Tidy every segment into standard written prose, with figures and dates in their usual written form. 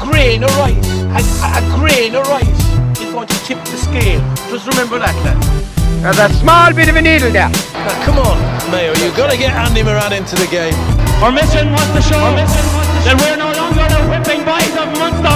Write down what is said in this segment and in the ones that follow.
grain of rice, a grain of rice is going to tip the scale. Just remember that, lad. There's a small bit of a needle there. Now, come on, Mayo, you've got to get Andy Moran into the game. Our mission was to show that we're no longer the whipping boys of Munster.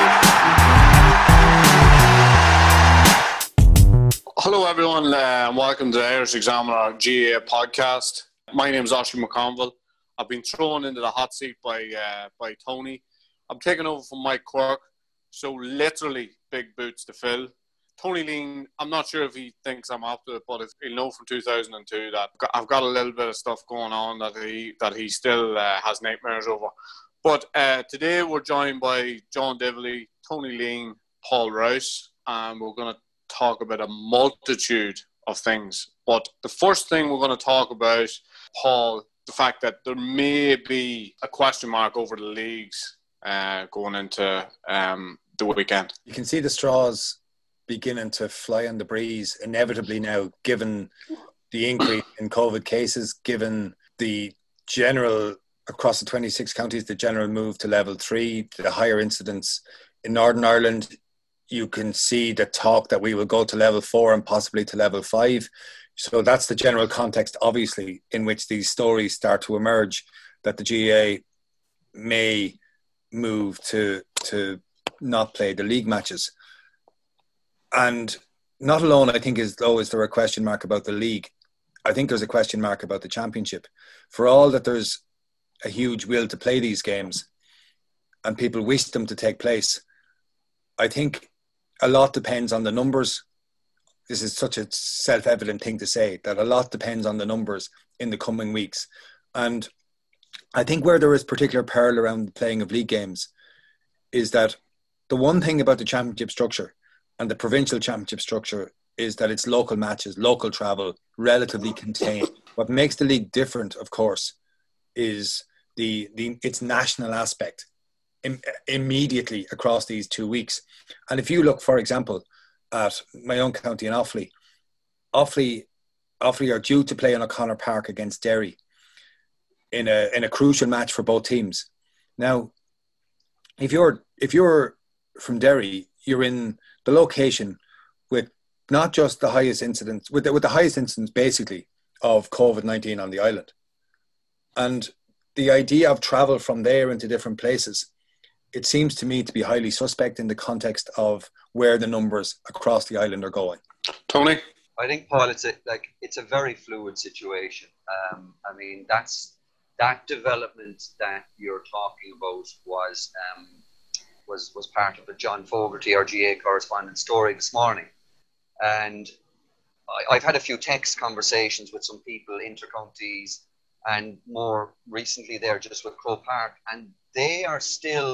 Hello everyone, and welcome to the Irish Examiner GAA podcast. My name is Oshie McConville. I've been thrown into the hot seat by Tony. I'm taking over from Mike Quirk, so literally big boots to fill. Tony Lean, I'm not sure if he thinks I'm up to it, but he'll know from 2002 that I've got a little bit of stuff going on that he still has nightmares over. But today we're joined by John Dively, Tony Lean, Paul Rouse, and we're going to talk about a multitude of things. But the first thing we're going to talk about, Paul, the fact that there may be a question mark over the leagues going into the weekend. You can see the straws beginning to fly on the breeze inevitably now, given the increase in COVID cases, given the general, across the 26 counties, the general move to level 3, the higher incidence in Northern Ireland. You can see the talk that we will go to level 4 and possibly to level 5. So that's the general context, obviously, in which these stories start to emerge, that the GAA may move to not play the league matches. And not alone, I think, is there a question mark about the league. I think there's a question mark about the championship. For all that there's a huge will to play these games and people wish them to take place, I think a lot depends on the numbers. This is such a self-evident thing to say, that a lot depends on the numbers in the coming weeks. And I think where there is particular peril around the playing of league games is that the one thing about the championship structure and the provincial championship structure is that it's local matches, local travel, relatively contained. What makes the league different, of course, is its national aspect immediately across these 2 weeks. And if you look, for example, at my own county in Offaly are due to play in O'Connor Park against Derry in a crucial match for both teams. Now, if you're from Derry, you're in the location with not just the highest incidence, with the highest incidence basically of COVID-19 on the island. And the idea of travel from there into different places, it seems to me to be highly suspect in the context of where the numbers across the island are going. Tony? I think, Paul, it's a very fluid situation. I mean, that development that you're talking about was part of the John Fogarty, our GA correspondent, story this morning. And I've had a few text conversations with some people, intercounties, and more recently there just with Croke Park, and they are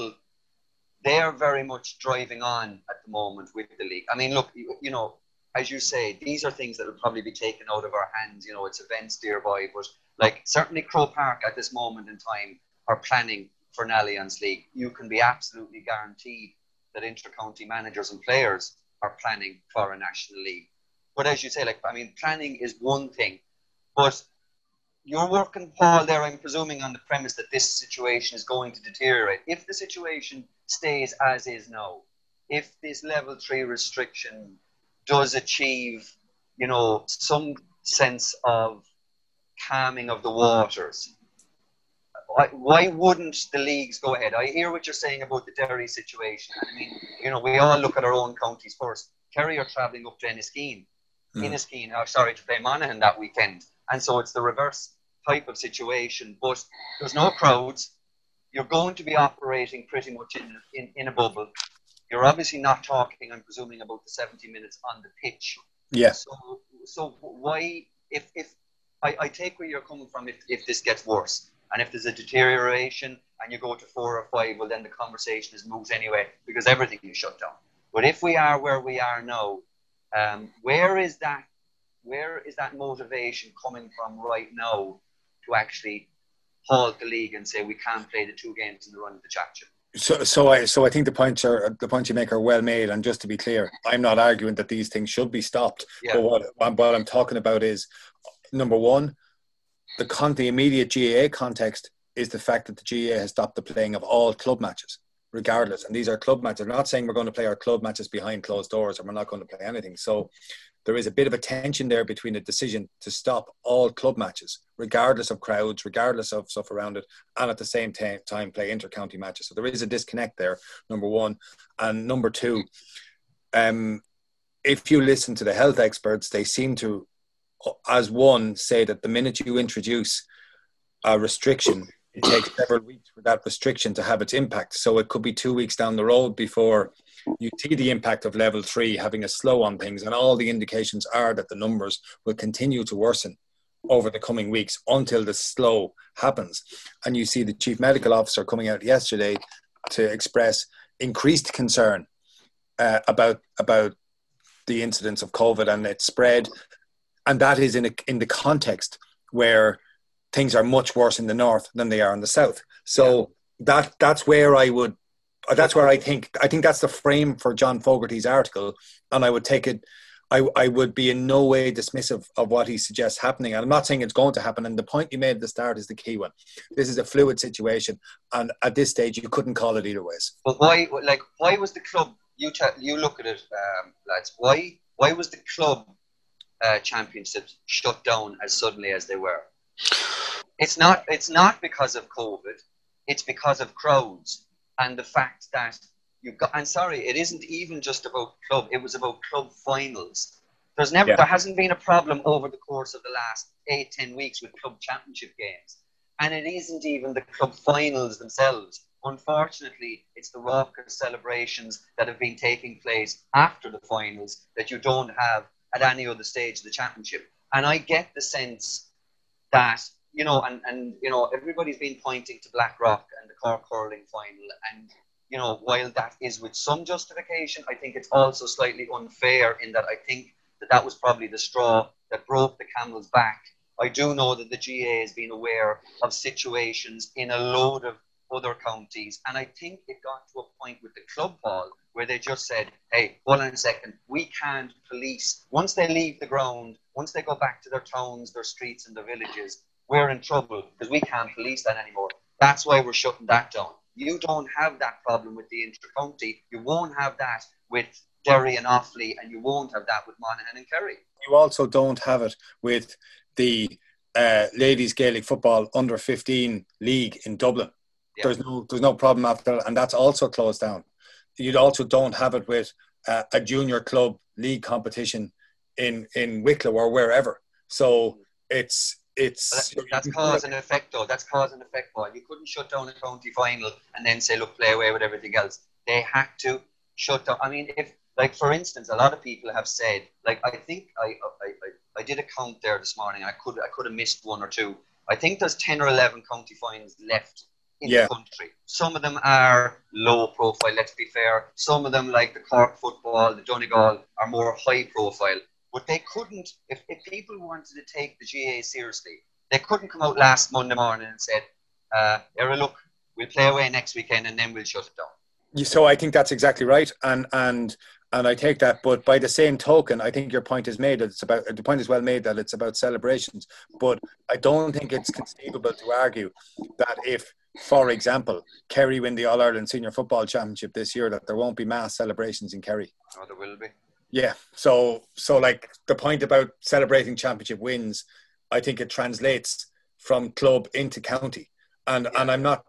very much driving on at the moment with the league. I mean, look, you know, as you say, these are things that will probably be taken out of our hands. You know, it's events nearby, but like certainly Croke Park at this moment in time are planning for an Allianz League. You can be absolutely guaranteed that inter-county managers and players are planning for a national league. But as you say, like, I mean, planning is one thing, but you're working, Paul, there, I'm presuming, on the premise that this situation is going to deteriorate. If the situation stays as is now, if this level 3 restriction does achieve, you know, some sense of calming of the waters, why wouldn't the leagues go ahead? I hear what you're saying about the Derry situation. I mean, you know, we all look at our own counties first. Kerry are travelling up to Enniskeane. To play Monaghan that weekend. And so it's the reverse type of situation. But there's no crowds. You're going to be operating pretty much in a bubble. You're obviously not talking, I'm presuming, about the 70 minutes on the pitch. Yeah. So why, if I take where you're coming from, if this gets worse, and if there's a deterioration and you go to 4 or 5, well, then the conversation is moot anyway, because everything is shut down. But if we are where we are now, where is that motivation coming from right now to actually halt the league and say we can't play the 2 games in the run of the championship? So I think the points you make are well made. And just to be clear, I'm not arguing that these things should be stopped. Yeah. But what I'm talking about is, number one, the immediate GAA context is the fact that the GAA has stopped the playing of all club matches. regardless. And these are club matches. I'm not saying we're going to play our club matches behind closed doors and we're not going to play anything. So there is a bit of a tension there between a decision to stop all club matches, regardless of crowds, regardless of stuff around it, and at the same time play inter-county matches. So there is a disconnect there, number one. And number two, if you listen to the health experts, they seem to, as one, say that the minute you introduce a restriction, it takes several weeks for that restriction to have its impact. So it could be 2 weeks down the road before you see the impact of level 3 having a slow on things. And all the indications are that the numbers will continue to worsen over the coming weeks until the slow happens. And you see the chief medical officer coming out yesterday to express increased concern about the incidence of COVID and its spread. And that is in the context where things are much worse in the north than they are in the south. So that's where I think that's the frame for John Fogarty's article. And I would take it, I would be in no way dismissive of what he suggests happening. And I'm not saying it's going to happen. And the point you made at the start is the key one. This is a fluid situation. And at this stage, you couldn't call it either ways. But why was the club, you look at it, lads, why was the club championships shut down as suddenly as they were? It's not because of COVID. It's because of crowds and the fact that it isn't even just about club. It was about club finals. There hasn't been a problem over the course of the last 8-10 weeks with club championship games, and it isn't even the club finals themselves. Unfortunately, it's the raucous celebrations that have been taking place after the finals that you don't have at any other stage of the championship. And I get the sense that, everybody's been pointing to Blackrock and the Cork Hurling final. And, while that is with some justification, I think it's also slightly unfair in that I think that was probably the straw that broke the camel's back. I do know that the GA has been aware of situations in a load of other counties. And I think it got to a point with the club, Paul, where they just said, hey, hold on a second, we can't police. Once they leave the ground, once they go back to their towns, their streets and their villages, we're in trouble because we can't police that anymore. That's why we're shutting that down. You don't have that problem with the inter-county. You won't have that with Derry and Offaly, and you won't have that with Monaghan and Kerry. You also don't have it with the Ladies Gaelic Football Under-15 League in Dublin. Yeah. There's no problem after that, and that's also closed down. You also don't have it with a junior club league competition in Wicklow or wherever. So it's that's cause and effect, though. That's cause and effect, Paul. You couldn't shut down a county final and then say, look, play away with everything else. They had to shut down. I mean, if, like, for instance, a lot of people have said, like, I think I did a count there this morning. I could have missed one or two. I think there's 10 or 11 county finals left in the country. Some of them are low profile, let's be fair. Some of them, like the Cork Football, the Donegal, are more high profile. But they couldn't, if people wanted to take the GA seriously, they couldn't come out last Monday morning and said, look, we'll play away next weekend and then we'll shut it down. So I think that's exactly right. And I take that. But by the same token, I think your point is made. The point is well made that it's about celebrations. But I don't think it's conceivable to argue that if, for example, Kerry win the All-Ireland Senior Football Championship this year, that there won't be mass celebrations in Kerry. Oh, there will be. Yeah. So like the point about celebrating championship wins, I think it translates from club into county. And I'm not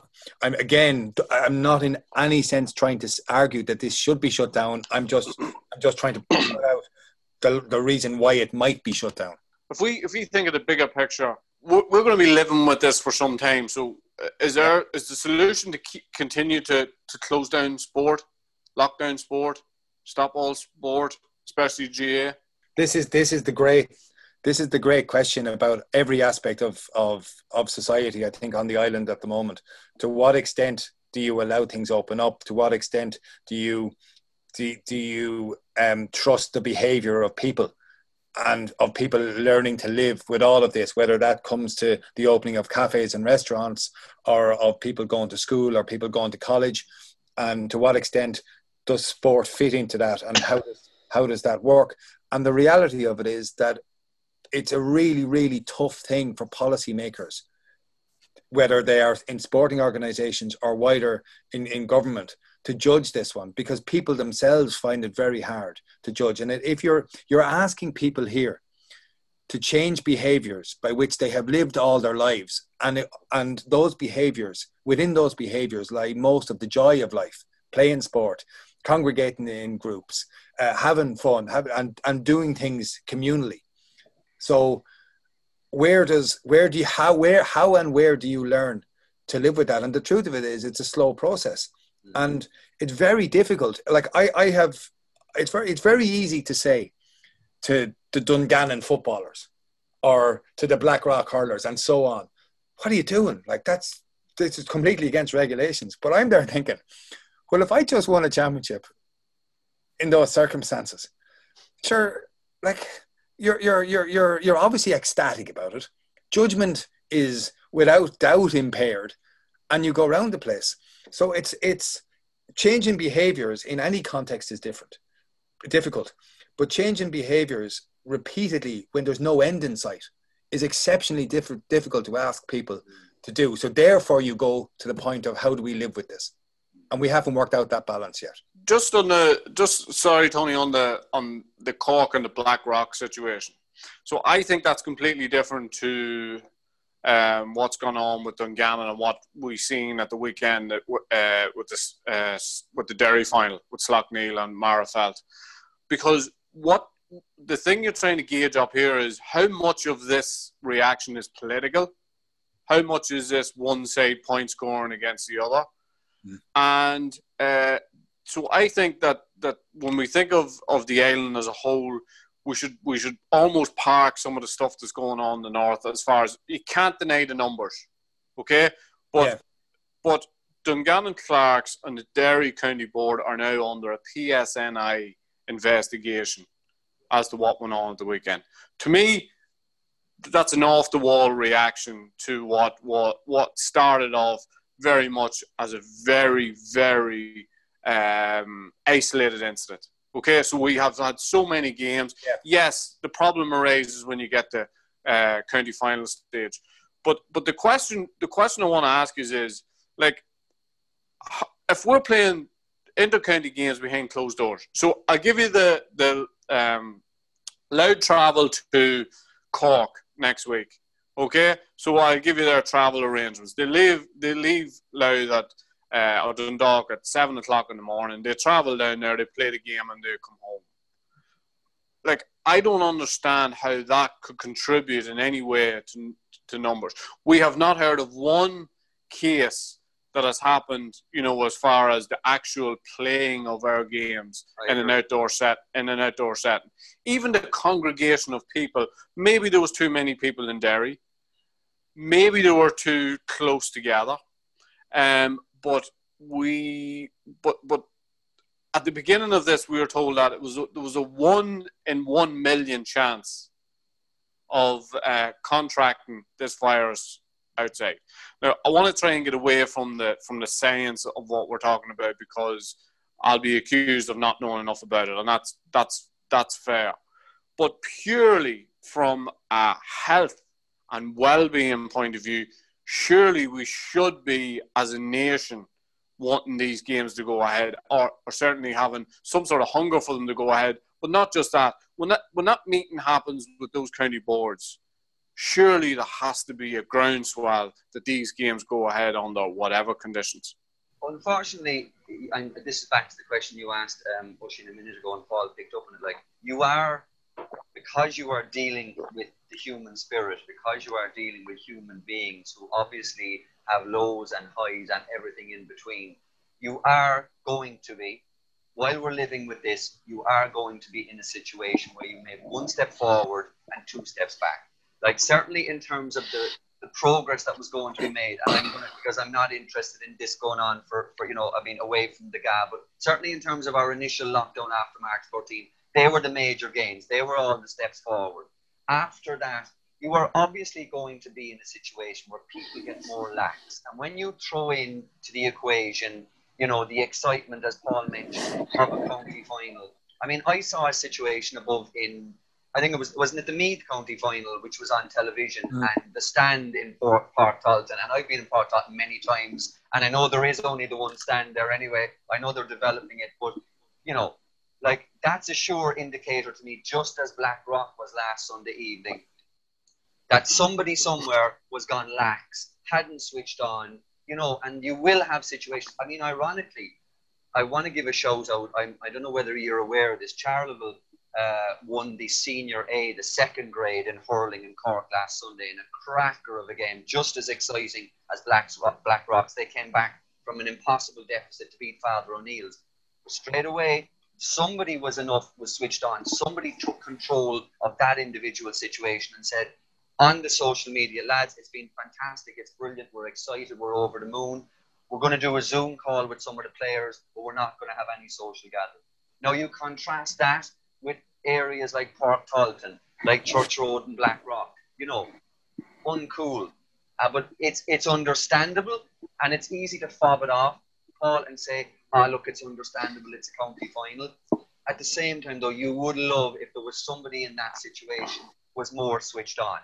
in any sense trying to argue that this should be shut down. I'm just trying to point out the reason why it might be shut down. If we think of the bigger picture, we're going to be living with this for some time. So is the solution to continue to close down sport, lock down sport, stop all sport, especially GA? This is the great question about every aspect of society, I think, on the island at the moment. To what extent do you allow things open up? To what extent do you trust the behaviour of people and of people learning to live with all of this, whether that comes to the opening of cafes and restaurants or of people going to school or people going to college? And to what extent does sport fit into that, and how does that work? And the reality of it is that it's a really, really tough thing for policymakers whether they are in sporting organisations or wider in government, to judge this one, because people themselves find it very hard to judge. And if you're asking people here to change behaviours by which they have lived all their lives, and those behaviours, within those behaviours lie most of the joy of life, playing sport, congregating in groups, having fun, and doing things communally. So how and where do you learn to live with that? And the truth of it is, it's a slow process, and it's very difficult. Like it's very easy to say to the Dungannon footballers or to the Blackrock hurlers and so on, what are you doing? Like this is completely against regulations. But I'm there thinking, well, if I just won a championship in those circumstances, sure, like you're obviously ecstatic about it. Judgment is without doubt impaired, and you go around the place. So it's changing behaviours in any context is difficult, but changing behaviours repeatedly when there's no end in sight is exceptionally difficult to ask people to do. So therefore, you go to the point of, how do we live with this? And we haven't worked out that balance yet. Sorry, Tony, on the Cork and the Blackrock situation. So I think that's completely different to what's gone on with Dungannon and what we've seen at the weekend with the Derry final with Slaughtneil and Marafelt. Because the thing you're trying to gauge up here is how much of this reaction is political, how much is this one side point scoring against the other. And so I think that when we think of the island as a whole, we should almost park some of the stuff that's going on in the north, as far as you can't deny the numbers, okay? But Dungannon Clarks and the Derry County Board are now under a PSNI investigation as to what went on at the weekend. To me, that's an off-the-wall reaction to what started off very much as a very, very isolated incident. Okay, so we have had so many games. Yeah. Yes, the problem arises when you get to county final stage. But the question I want to ask is like, if we're playing inter-county games behind closed doors. So I'll give you the Louth travel to Cork next week. Okay, so I'll give you their travel arrangements. They leave Louth or Dundalk at 7 o'clock in the morning. They travel down there, they play the game, and they come home. Like, I don't understand how that could contribute in any way to numbers. We have not heard of one case that has happened, as far as the actual playing of our games in an outdoor setting. Even the congregation of people, maybe there was too many people in Derry. Maybe they were too close together. But at the beginning of this, we were told that there was a 1 in 1 million chance of contracting this virus outside. Now, I want to try and get away from the science of what we're talking about, because I'll be accused of not knowing enough about it, and that's fair. But purely from a health and well-being point of view, surely we should be, as a nation, wanting these games to go ahead, or certainly having some sort of hunger for them to go ahead. But not just that. When that meeting happens with those county boards, surely there has to be a groundswell that these games go ahead under whatever conditions. Unfortunately, and this is back to the question you asked Oisín a minute ago, and Paul picked up on it, like, because you are dealing with the human spirit, because you are dealing with human beings who obviously have lows and highs and everything in between, you are going to be, while we're living with this, you are going to be in a situation where you make one step forward and 2 steps back. Like, certainly in terms of the progress that was going to be made, and because I'm not interested in this going on for away from the GAA, but certainly in terms of our initial lockdown after March 14, they were the major gains. They were all the steps forward. After that, you are obviously going to be in a situation where people get more lax. And when you throw in to the equation, the excitement, as Paul mentioned, of a county final. I mean, I saw a situation above in I think wasn't it the Meath County final, which was on television, and the stand in Park Talton, and I've been in Park Talton many times, and I know there is only the one stand there anyway. I know they're developing it, but, you know, like, that's a sure indicator to me, just as Blackrock was last Sunday evening, that somebody somewhere was gone lax, hadn't switched on, you know, and you will have situations. I mean, ironically, I want to give a shout out. I don't know whether you're aware of this. Charleville won the Senior A, the second grade in hurling in Cork last Sunday in a cracker of a game, just as exciting as Blackrocks. They came back from an impossible deficit to beat Father O'Neill's. Straight away, somebody was switched on. Somebody took control of that individual situation and said, on the social media, lads, it's been fantastic, it's brilliant, we're excited, we're over the moon. We're going to do a Zoom call with some of the players, but we're not going to have any social gathering. Now, you contrast that with areas like Park Talton, like Church Road and Blackrock. You know, uncool. But it's understandable, and it's easy to fob it off, Paul, and say, look, it's understandable, it's a county final. At the same time, though, you would love if there was somebody in that situation was more switched on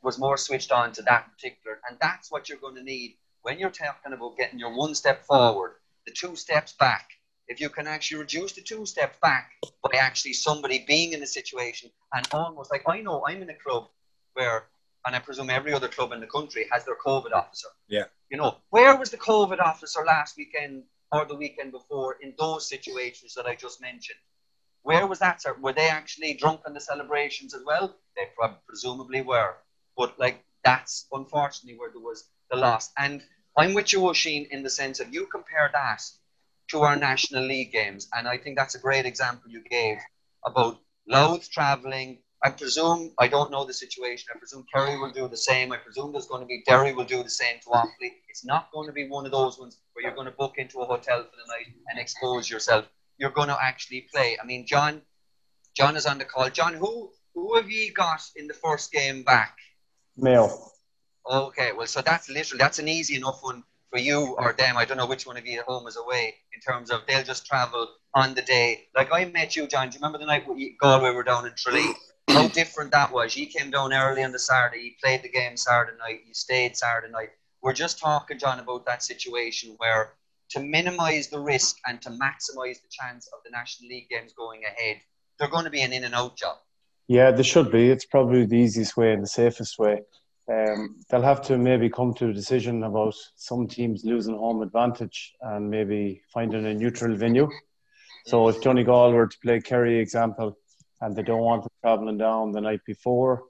to that particular, and that's what you're going to need when you're talking about getting your one step forward, the 2 steps back. If you can actually reduce the 2 steps back by actually somebody being in a situation and almost like, I know I'm in a club where, and I presume every other club in the country has their COVID officer. Yeah. You know, where was the COVID officer last weekend or the weekend before in those situations that I just mentioned? Where was that, sir? Were they actually drunk in the celebrations as well? They presumably were. But, like, that's unfortunately where there was the loss. And I'm with you, Oisín, in the sense of you compare that to our National League games, and I think that's a great example you gave about Louth travelling. I presume, I don't know the situation, I presume Kerry will do the same. I presume there's going to be Derry will do the same to Offaly. It's not going to be one of those ones where you're going to book into a hotel for the night and expose yourself. You're going to actually play. I mean, John is on the call. John, who have you got in the first game back? Mayo. Okay, well, so that's an easy enough one for you or them. I don't know which one of you at home is away in terms of they'll just travel on the day. Like I met you, John. Do you remember the night Galway were down in Tralee? How different that was. You came down early on the Saturday. You played the game Saturday night. You stayed Saturday night. We're just talking, John, about that situation where to minimise the risk and to maximise the chance of the National League games going ahead, they're going to be an in and out job. Yeah, they should be. It's probably the easiest way and the safest way. They'll have to maybe come to a decision about some teams losing home advantage and maybe finding a neutral venue. So if Donegal were to play Kerry, example, and they don't want them travelling down the night before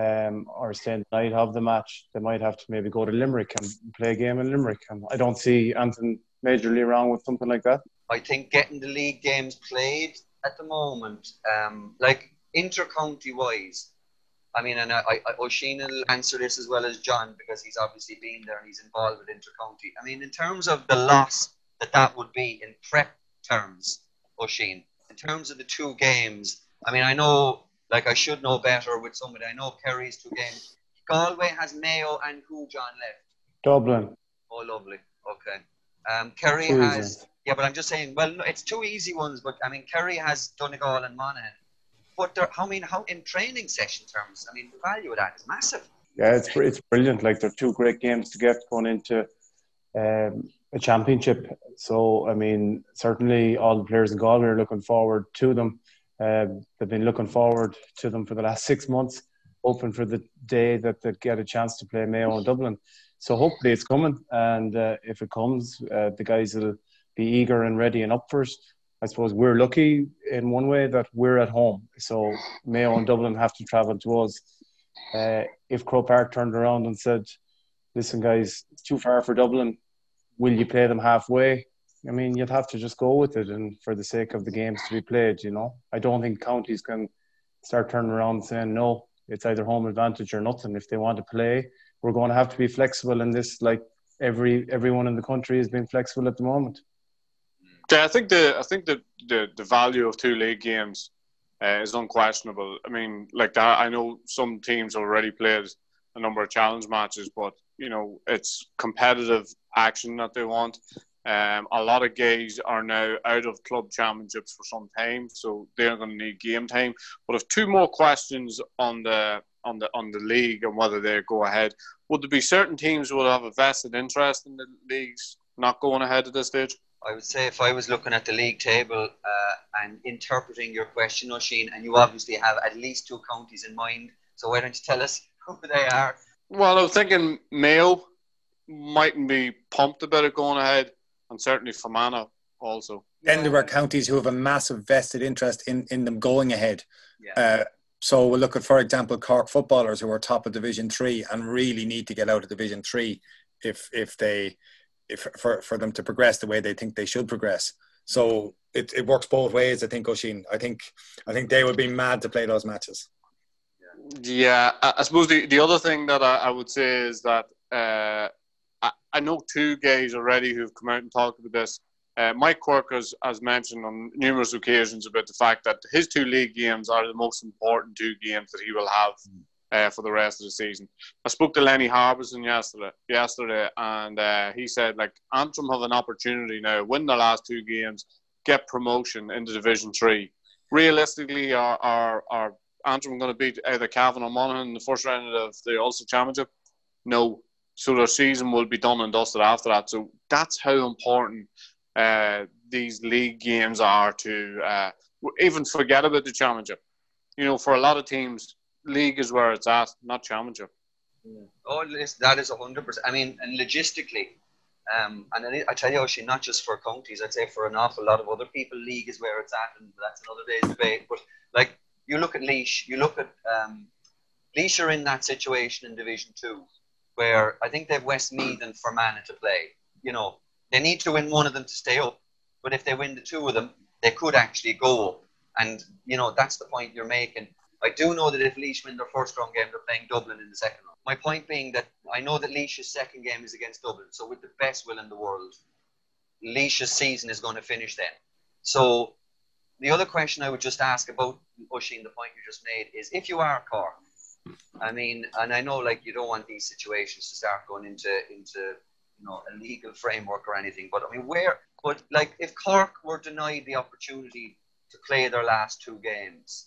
or staying the night of the match, they might have to maybe go to Limerick and play a game in Limerick. And I don't see anything majorly wrong with something like that. I think getting the league games played at the moment, like inter-county wise, I mean, and Oisín will answer this as well as John because he's obviously been there and he's involved with inter-county. I mean, in terms of the loss that would be in prep terms, Oisín, in terms of the 2 games, I mean, I know, like I should know better with somebody. I know Kerry's 2 games. Galway has Mayo and who, John, left? Dublin. Oh, lovely. Okay. Kerry has... Yeah, but I'm just saying, well, no, it's 2 easy ones, but I mean, Kerry has Donegal and Monaghan. But how in training session terms, I mean, the value of that is massive. Yeah, it's brilliant. Like, they're 2 great games to get going into a championship. So, I mean, certainly all the players in Galway are looking forward to them. They've been looking forward to them for the last 6 months, hoping for the day that they get a chance to play Mayo in Dublin. So hopefully it's coming. And if it comes, the guys will be eager and ready and up for it. I suppose we're lucky in one way that we're at home. So Mayo and Dublin have to travel to us. If Croke Park turned around and said, listen, guys, it's too far for Dublin, will you play them halfway? I mean, you'd have to just go with it and for the sake of the games to be played, you know. I don't think counties can start turning around and saying, no, it's either home advantage or nothing. If they want to play, we're going to have to be flexible in this, like everyone in the country is being flexible at the moment. Yeah, I think the value of 2 league games is unquestionable. I mean, like that, I know some teams already played a number of challenge matches, but you know, it's competitive action that they want. A lot of guys are now out of club championships for some time, so they're going to need game time. But I've two more questions on the league and whether they go ahead. Would there be certain teams who would have a vested interest in the leagues not going ahead at this stage? I would say if I was looking at the league table and interpreting your question, Oisín, and you obviously have at least two counties in mind, so why don't you tell us who they are? Well, I was thinking Mayo mightn't be pumped about it going ahead, and certainly Fermanagh also. Then there are counties who have a massive vested interest in them going ahead. Yeah. So we'll look at, for example, Cork footballers who are top of Division 3 and really need to get out of Division 3 for them to progress the way they think they should progress. So it works both ways, I think, Oisín. I think they would be mad to play those matches. Yeah, I suppose the other thing that I would say is that I know two guys already who've come out and talked about this. Mike Quirke has mentioned on numerous occasions about the fact that his two league games are the most important two games that he will have for the rest of the season. I spoke to Lenny Harbison yesterday, and he said, like, Antrim have an opportunity now, win their last two games, get promotion into Division 3. Realistically, are Antrim going to beat either Cavan or Monaghan in the first round of the Ulster Championship? No. So their season will be done and dusted after that. So that's how important these league games are to even forget about the championship. You know, for a lot of teams, league is where it's at, not championship. Oh, that is 100%. I mean, and logistically, and I tell you, Oisín, not just for counties, I'd say for an awful lot of other people, league is where it's at, and that's another day's debate. But like, you look at Laois, Laois are in that situation in Division 2, where I think they have Westmeath and Fermanagh to play. You know, they need to win one of them to stay up, but if they win the two of them, they could actually go up. And, you know, that's the point you're making. I do know that if Laois win their first round game, they're playing Dublin in the second round. My point being that I know that Laois's second game is against Dublin, so with the best will in the world, Laois's season is going to finish then. So the other question I would just ask about, Oisín, the point you just made, is if you are Cork, I mean, and I know, like, you don't want these situations to start going into you know, a legal framework or anything, but I mean, like, if Cork were denied the opportunity to play their last two games,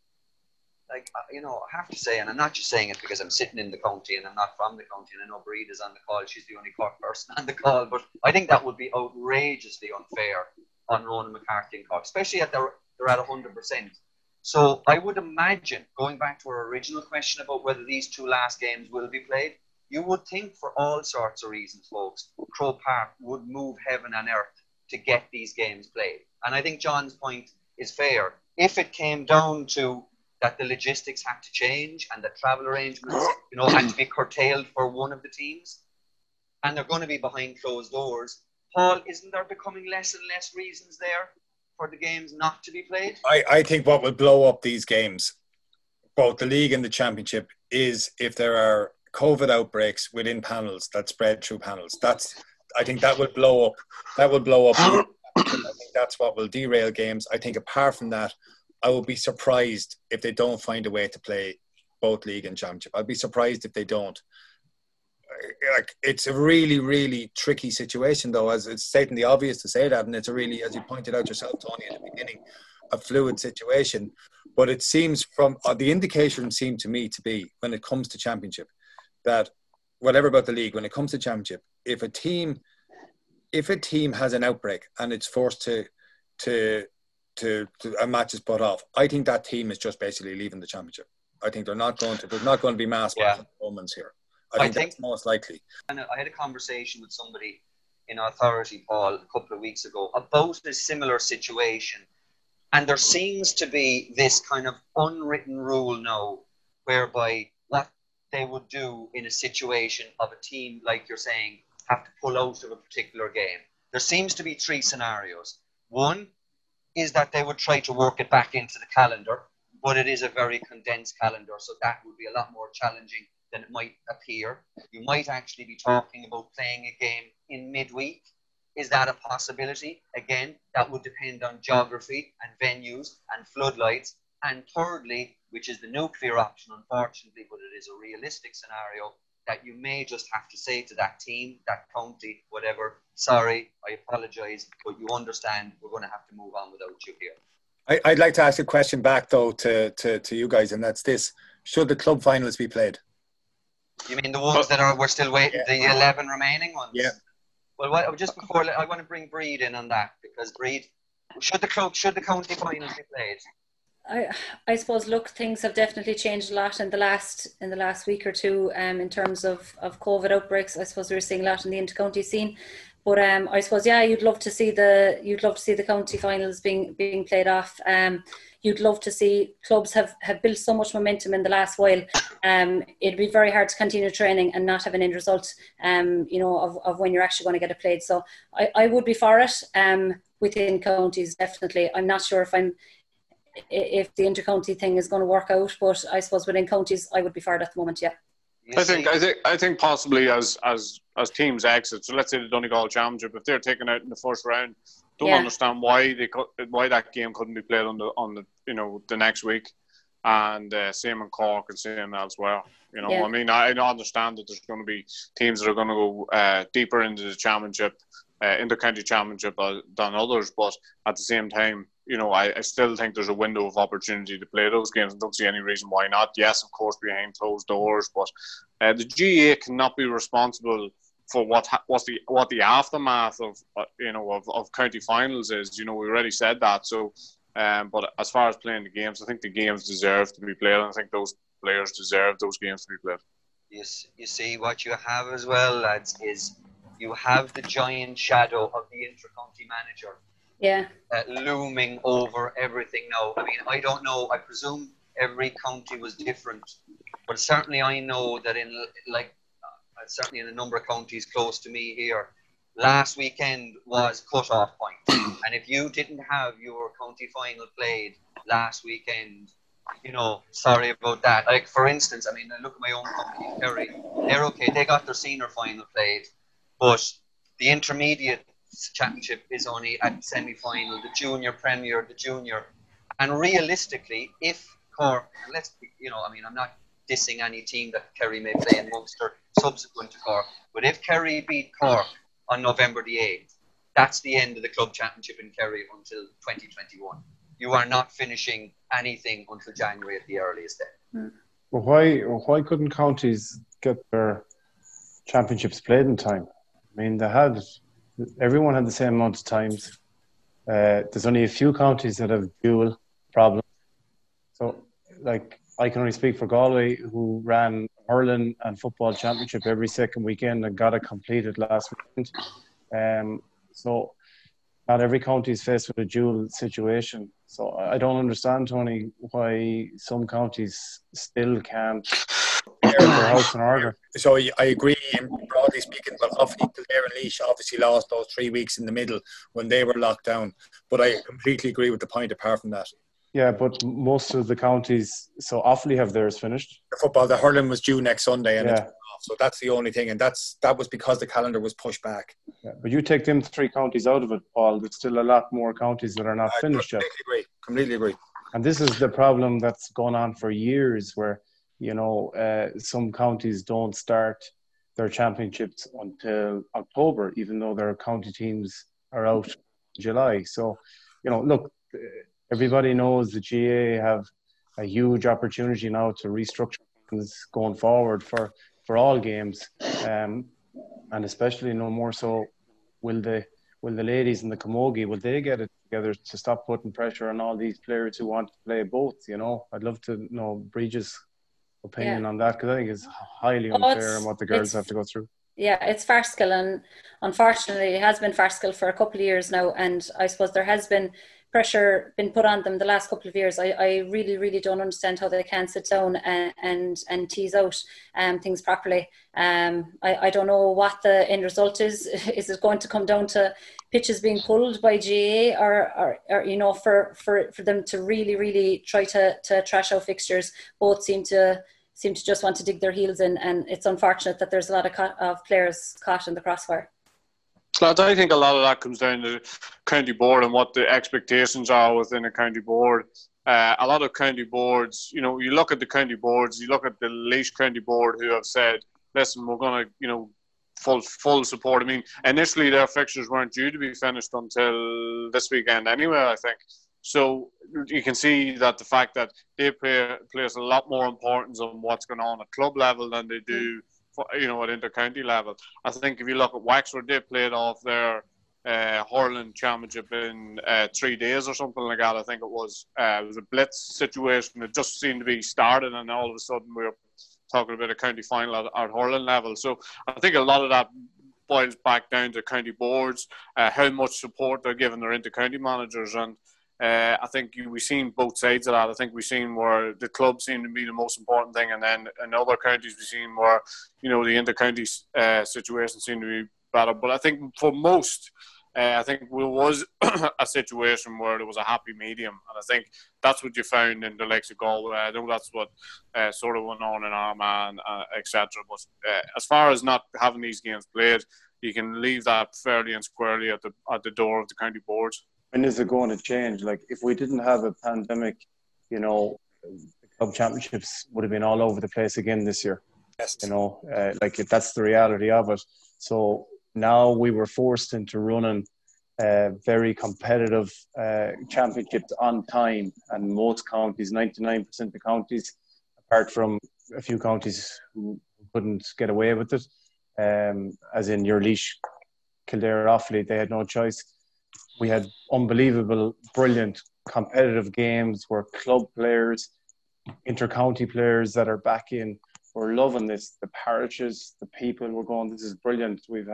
like, you know, I have to say, and I'm not just saying it because I'm sitting in the county and I'm not from the county, and I know Breed is on the call, she's the only Cork person on the call, but I think that would be outrageously unfair on Ronan McCarthy and Cork, especially they're at 100%. So I would imagine, going back to our original question about whether these two last games will be played, you would think for all sorts of reasons, folks, Croke Park would move heaven and earth to get these games played. And I think John's point is fair. If it came down to that the logistics had to change and the travel arrangements, you know, had to be curtailed for one of the teams, and they're going to be behind closed doors, Paul, isn't there becoming less and less reasons there for the games not to be played? I think what will blow up these games, both the league and the championship, is if there are COVID outbreaks within panels that spread through panels. I think that would blow up. I think that's what will derail games. I think apart from that, I would be surprised if they don't find a way to play both league and championship. I'd be surprised if they don't. Like, it's a really, really tricky situation, though, as it's stating the obvious to say that, and it's a really, as you pointed out yourself, Tony, at the beginning, a fluid situation. But it seems from the indication seemed to me to be, when it comes to championship, that whatever about the league, when it comes to championship, if a team has an outbreak and it's forced to a match is put off, I think that team is just basically leaving the championship. I think there's not going to be mass performance here. I think that's most likely. And I had a conversation with somebody in authority, Paul, a couple of weeks ago about a similar situation. And there seems to be this kind of unwritten rule now whereby what they would do in a situation of a team, like you're saying, have to pull out of a particular game. There seems to be three scenarios. One is that they would try to work it back into the calendar, but it is a very condensed calendar, so that would be a lot more challenging than it might appear. You might actually be talking about playing a game in midweek. Is that a possibility? Again, that would depend on geography and venues and floodlights. And thirdly, which is the nuclear option, unfortunately, but it is a realistic scenario, that you may just have to say to that team, that county, whatever, sorry, I apologise, but you understand we're going to have to move on without you here. I'd like to ask a question back, though, to you guys, and that's this. Should the club finals be played? You mean the ones that we're still waiting, the 11 remaining ones? Yeah. Well, just before, I want to bring Breed in on that, because Breed, should the county finals be played? I suppose, look, things have definitely changed a lot in the last week or two in terms of COVID outbreaks. I suppose we're seeing a lot in the inter-county scene, but I suppose you'd love to see the county finals being played off. You'd love to see clubs have built so much momentum in the last while. It'd be very hard to continue training and not have an end result, of when you're actually going to get it played. So I would be for it within counties, definitely. I'm not sure if the inter-county thing is going to work out, but I suppose within counties, I would be for it at the moment. Yeah. I think possibly as teams exit. So let's say the Donegal Championship, if they're taken out in the first round, don't understand why that game couldn't be played on the next week, and same in Cork and same elsewhere. I mean, I understand that there's going to be teams that are going to go deeper into the championship, inter-county championship than others, but at the same time, I still think there's a window of opportunity to play those games and don't see any reason why not. Yes, of course, behind closed doors, but the GAA cannot be responsible for what the aftermath of county finals is. We already said that. So, but as far as playing the games, I think the games deserve to be played, and I think those players deserve those games to be played. Yes, you see what you have as well, lads, is you have the giant shadow of the inter-county manager. Yeah. Looming over everything now. I mean, I don't know. I presume every county was different, but certainly I know that certainly in a number of counties close to me here, last weekend was cut-off point. And if you didn't have your county final played last weekend, sorry about that. Like, for instance, I mean, I look at my own company, Kerry. They're okay. They got their senior final played, but the intermediate championship is only at semi-final, the junior premier, the junior. And realistically, if Cork, I'm not dissing any team that Kerry may play in Munster subsequent to Cork, but if Kerry beat Cork on November the 8th, that's the end of the club championship in Kerry until 2021. You are not finishing anything until January at the earliest day. Well, why couldn't counties get their championships played in time? I mean, everyone had the same amount of times. There's only a few counties that have dual problems. So, I can only speak for Galway, who ran hurling and football championship every second weekend and got it completed last weekend. So not every county is faced with a dual situation. So I don't understand, Tony, why some counties still can't get their house in order. So I agree, broadly speaking, but Offaly, Kildare and Laois obviously lost those 3 weeks in the middle when they were locked down. But I completely agree with the point apart from that. Yeah, but most of the counties, so Offaly have theirs finished. The hurling was due next Sunday, and it's off, so that's the only thing, and that was because the calendar was pushed back. Yeah, but you take them 3 counties out of it, Paul. There's still a lot more counties that are not finished yet. Completely agree. And this is the problem that's gone on for years, where some counties don't start their championships until October, even though their county teams are out in July. So, look. Everybody knows the GAA have a huge opportunity now to restructure things going forward for all games, and especially no more so will the ladies in the camogie, will they get it together to stop putting pressure on all these players who want to play both? I'd love to know Bridget's opinion on that, because I think it's highly unfair and what the girls have to go through. Yeah, it's farcical, and unfortunately it has been farcical for a couple of years now, and I suppose there has been pressure been put on them the last couple of years. I really, really don't understand how they can sit down and tease out things properly. I don't know what the end result is. Is it going to come down to pitches being pulled by GAA, or for them to really, really try to trash out fixtures? Both seem to just want to dig their heels in, and it's unfortunate that there's a lot of players caught in the crossfire. Lads, I think a lot of that comes down to county board and what the expectations are within a county board. A lot of county boards, you look at the county boards, you look at the Laois County Board, who have said, listen, we're going to, full support. I mean, initially their fixtures weren't due to be finished until this weekend anyway, I think. So you can see that the fact that they place a lot more importance on what's going on at club level than they do, at inter-county level. I think if you look at Wexford, they played off their hurling championship in 3 days or something like that. I think it was a blitz situation. It just seemed to be started, and all of a sudden we were talking about a county final at hurling level. So I think a lot of that boils back down to county boards, how much support they're giving their inter-county managers, and I think we've seen both sides of that. I think we've seen where the club seem to be the most important thing, and then in other counties we've seen where the inter-county situation seemed to be better. But I think for most, I think there was a situation where there was a happy medium, and I think that's what you found in the likes of Galway. I know that's what sort of went on in Armagh, etc. But as far as not having these games played, you can leave that fairly and squarely at the door of the county boards. When is it going to change? Like, if we didn't have a pandemic, the club championships would have been all over the place again this year. Yes. That's the reality of it. So now we were forced into running very competitive championships on time, and most counties, 99% of counties, apart from a few counties who couldn't get away with it, as in your Laois, Kildare, Offaly, they had no choice. We had unbelievable, brilliant, competitive games where club players, inter-county players that are back in, we're loving this. The parishes, the people, we're going, this is brilliant. We've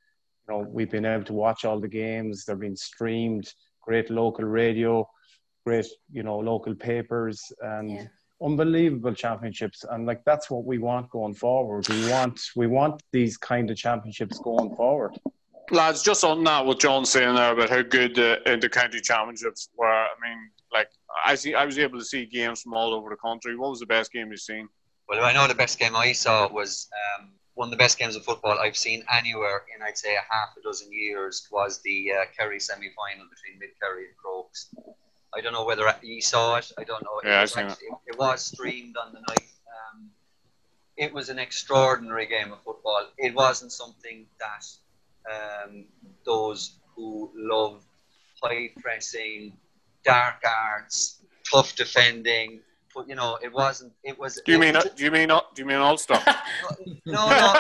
been able to watch all the games. They're being streamed, great local radio, great, local papers, and unbelievable championships. And that's what we want going forward. We want these kind of championships going forward. Lads, just on that, what John's saying there about how good the inter-county championships were. I mean, I was able to see games from all over the country. What was the best game you've seen? Well, I know the best game I saw was one of the best games of football I've seen anywhere in, I'd say, a half a dozen years, was the Kerry semi-final between Mid-Kerry and Crokes. I don't know whether you saw it. I don't know. Yeah, I've seen it. It was streamed on the night. It was an extraordinary game of football. It wasn't something that those who love high pressing, dark arts, tough defending, but it wasn't. It was. Do you mean Ulster? No.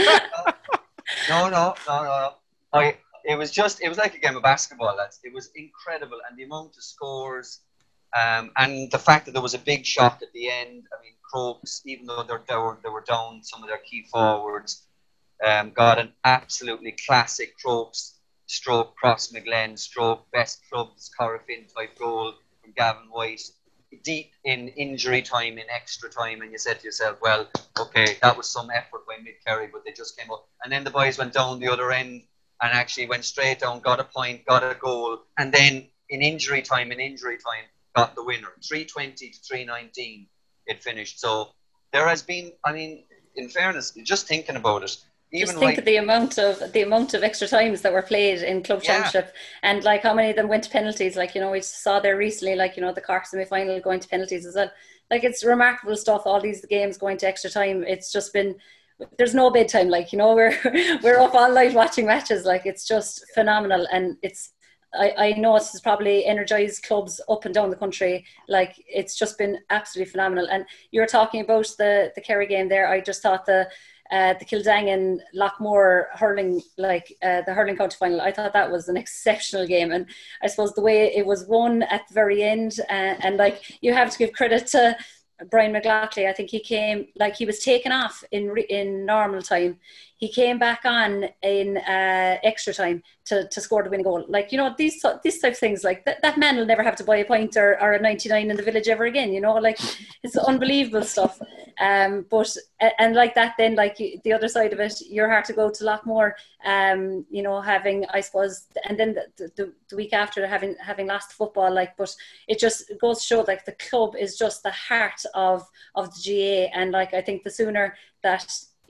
It was like a game of basketball, lads. It was incredible, and the amount of scores, and the fact that there was a big shock at the end. I mean, Crokes, even though they were down some of their key forwards, got an absolutely classic Crokes stroke Crossmaglen stroke best clubs Corofin type goal from Gavin White, deep in injury time, in extra time, and you said to yourself, well, okay, that was some effort by Mid-Kerry, but they just came up, and then the boys went down the other end and actually went straight down, got a point, got a goal, and then in injury time got the winner. 320 to 319 it finished. So there has been, I mean, in fairness, just thinking about it, just think of the amount of extra times that were played in club championship, and how many of them went to penalties. We saw there recently, the Cork semi-final going to penalties as well. It's remarkable stuff. All these games going to extra time. It's just been, there's no bedtime. We're up all night watching matches. It's just phenomenal, and I know it's probably energised clubs up and down the country. It's just been absolutely phenomenal. And you were talking about the Kerry game there. I just thought the Kildangan Lockmore hurling, the hurling county final, I thought that was an exceptional game, and I suppose the way it was won at the very end, and you have to give credit to Brian McLaughlin. I think he came, he was taken off in normal time. He came back on in extra time to score the winning goal. These type of things, that man will never have to buy a pint or a 99 in the village ever again, it's unbelievable stuff. But that then, the other side of it, your heart to go to Lockmore, having, I suppose, and then the week after having lost football, but it just goes to show, the club is just the heart of the GA, and I think the sooner that,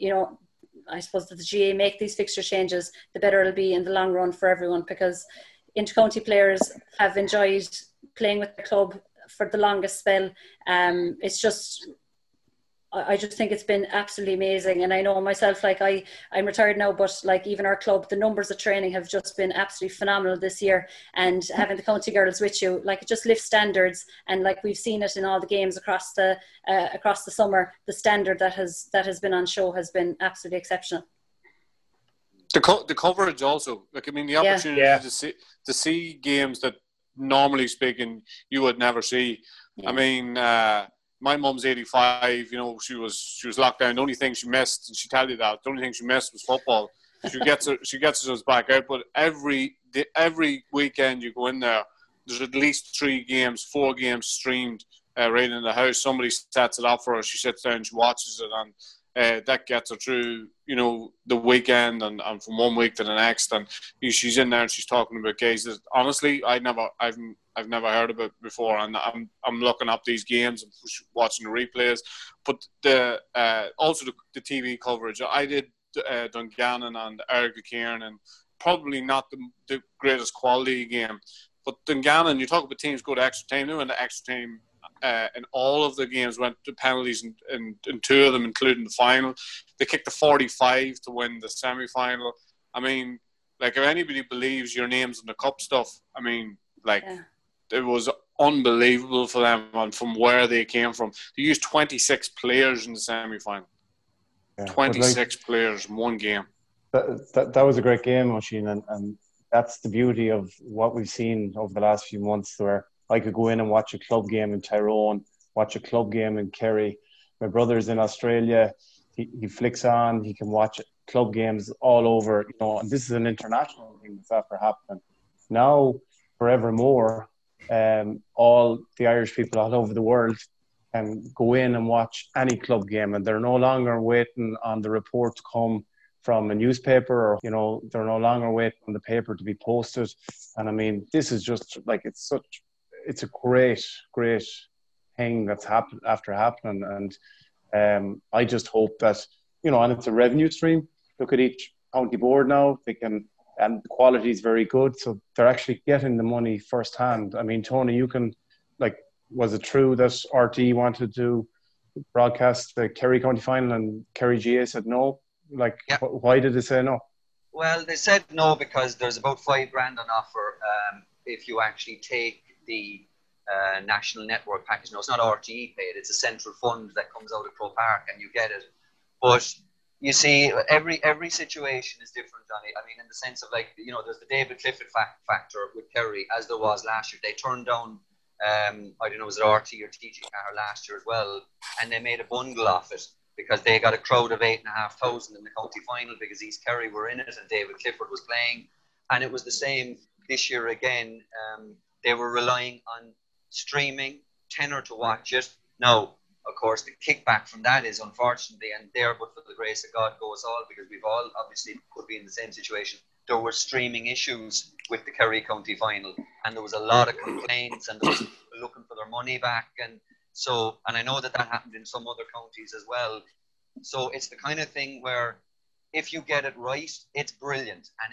I suppose, that the GA make these fixture changes, the better it'll be in the long run for everyone, because inter-county players have enjoyed playing with the club for the longest spell. It's just I just think it's been absolutely amazing. And I know myself, like I'm retired now, but like even our club, the numbers of training have just been absolutely phenomenal this year. And having the county girls with you, like it just lifts standards. And like we've seen it in all the games across the summer, the standard that has been on show has been absolutely exceptional. The coverage also, like I mean, the opportunity to see games that normally speaking you would never see. I mean, my mum's 85. You know, she was locked down. The only thing she missed, and she tell you that, the only thing she missed was football. She gets us back out. But every weekend you go in there, there's at least 4 games streamed right in the house. Somebody sets it up for her. She sits down, she watches it, and that gets her through, you know, the weekend and from one week to the next. And she's in there and she's talking about cases. Honestly, I've never heard of it before, and I'm looking up these games and watching the replays. But also the TV coverage. I did Dungannon and Erica Kieran, and probably not the greatest quality game. But Dungannon, you talk about teams go to extra time. They went to extra time. And all of the games went to penalties, and 2 of them, including the final. They kicked the 45 to win the semi-final. I mean, like, if anybody believes your name's in the cup stuff, I mean, like, it was unbelievable for them and from where they came from. They used 26 players in the semi-final. 26 players in one game. That was a great game, Oisín, and that's the beauty of what we've seen over the last few months, where I could go in and watch a club game in Tyrone, watch a club game in Kerry. My brother's in Australia. He flicks on. He can watch club games all over. You know, and this is an international thing that's after happening. Now, forevermore, all the Irish people all over the world can go in and watch any club game, and they're no longer waiting on the report to come from a newspaper, or, you know, they're no longer waiting on the paper to be posted. And I mean, this is just like, it's a great thing that's happened after happening. And I just hope that, you know, and it's a revenue stream. Look at each county board now, and the quality is very good. So they're actually getting the money firsthand. I mean, Tony, you can, like, was it true that RTE wanted to broadcast the Kerry County Final and Kerry GA said no? Like, why did they say no? Well, they said no because there's about $5,000 on offer if you actually take the national network package. No, it's not RTE paid. It's a central fund that comes out of Croke Park, and you get it. But you see, every situation is different, Johnny. I mean, in the sense of, like, you know, there's the David Clifford factor with Kerry, as there was last year. They turned down, I don't know, was it RT or TG last year as well, and they made a bundle of it because they got a crowd of 8,500 in the county final because East Kerry were in it and David Clifford was playing. And it was the same this year again. They were relying on streaming, tenor to watch it. Now, of course, the kickback from that is, unfortunately, and there, but for the grace of God goes all, because we've all obviously could be in the same situation. There were streaming issues with the Kerry County final, and there was a lot of complaints, and there was people looking for their money back, and I know that happened in some other counties as well. So it's the kind of thing where, if you get it right, it's brilliant, and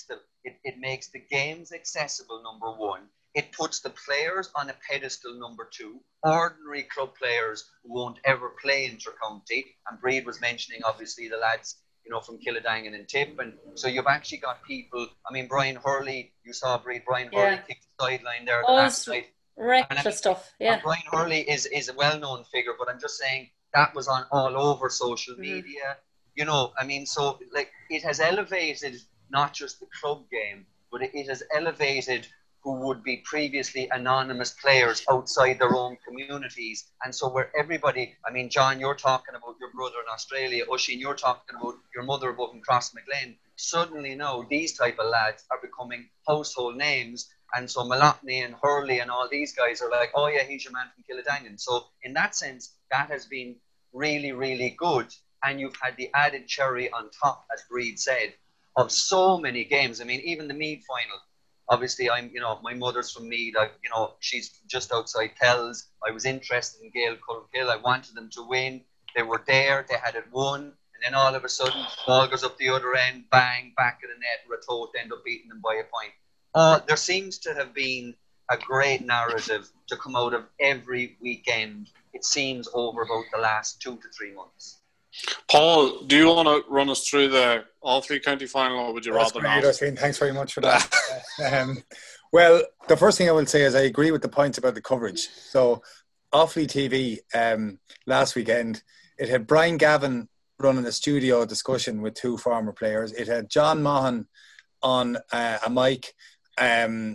it makes the games accessible, number one. It puts the players on a pedestal, number two. Ordinary club players won't ever play inter-county. And Breed was mentioning, obviously, the lads, you know, from Killadangan and Tip. And so you've actually got people, I mean, Brian Hurley, you saw Breed, Brian Hurley kicked the sideline there the last night. Reckless stuff, yeah. Brian Hurley is a well-known figure, but I'm just saying that was on all over social media. You know, I mean, so, like, it has elevated not just the club game, but it has elevated who would be previously anonymous players outside their own communities. And so where everybody, I mean, John, you're talking about your brother in Australia. Oisín, you're talking about your mother above in Crossmaglen. Suddenly now these type of lads are becoming household names. And so Malotny and Hurley and all these guys are like, oh yeah, he's your man from Killadangan. So in that sense, that has been really, really good. And you've had the added cherry on top, as Breed said, of so many games. I mean, even the Meath final. Obviously, my mother's from Meath. She's just outside Kells. I was interested in Gael Culkill. I wanted them to win. They were there. They had it won. And then all of a sudden, ball goes up the other end, bang, back of the net. Ratoath end up beating them by a point. There seems to have been a great narrative to come out of every weekend it seems, over about the last 2 to 3 months. Paul, do you want to run us through the Offaly County final, or would you rather not? Oisin. Thanks very much for that. Well, the first thing I will say is I agree with the points about the coverage. So, Offaly TV last weekend, it had Brian Gavin running a studio discussion with 2 former players. It had John Maughan on a mic on